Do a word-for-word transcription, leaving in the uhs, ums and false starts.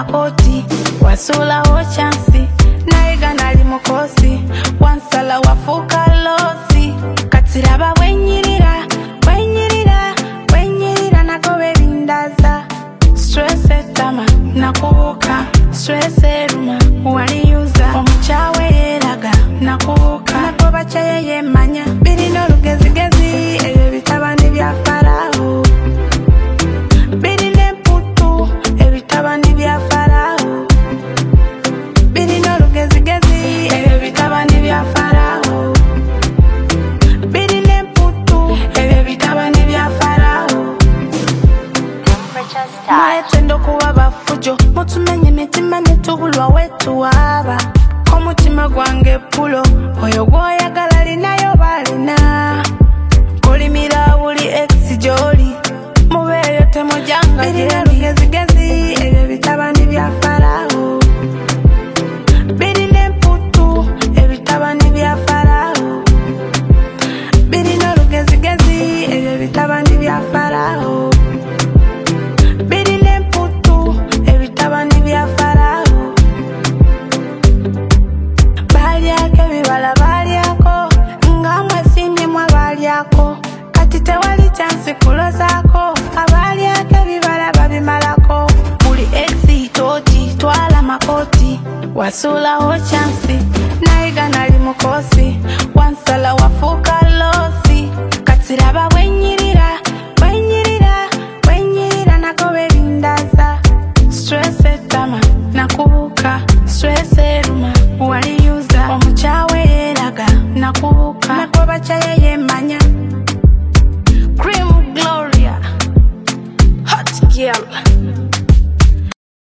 makoti wasula ho chansi naiga nali mukosi wansala wafuka losi katiraba wenyirira wenyirira wenyirira nakobe bindaza stress etama nakubuka stress eruma wali uza omuchawe yeraga nakubuka nakoba chaye manya birino lugezi gezi ebyo bitabani bya farao birine putu ebitabani bya farao birino lugezi gezi ebyo bitabani bya farao birine putu ebyo bitabani bya farao Maetendo kuwa bafujo mutumenye mitima netubulwa wetu waba omutima gwange pulo oyo gwoyagala linayo balina kolimira buli ex joli mubeyo temujanga birina lugezi gezi ebyo bitabani bya farao birine putu ebitabani bya farao birina lugezi gezi ebyo bitabani bya farao birine putu ebitabani bya farao balyake bibala balyako ngamwe simye mwa balyako kati tewali chance kulozako abalyake bibala babimalako buli exi toti twala makoti wasula ho chance naiga nali mukosi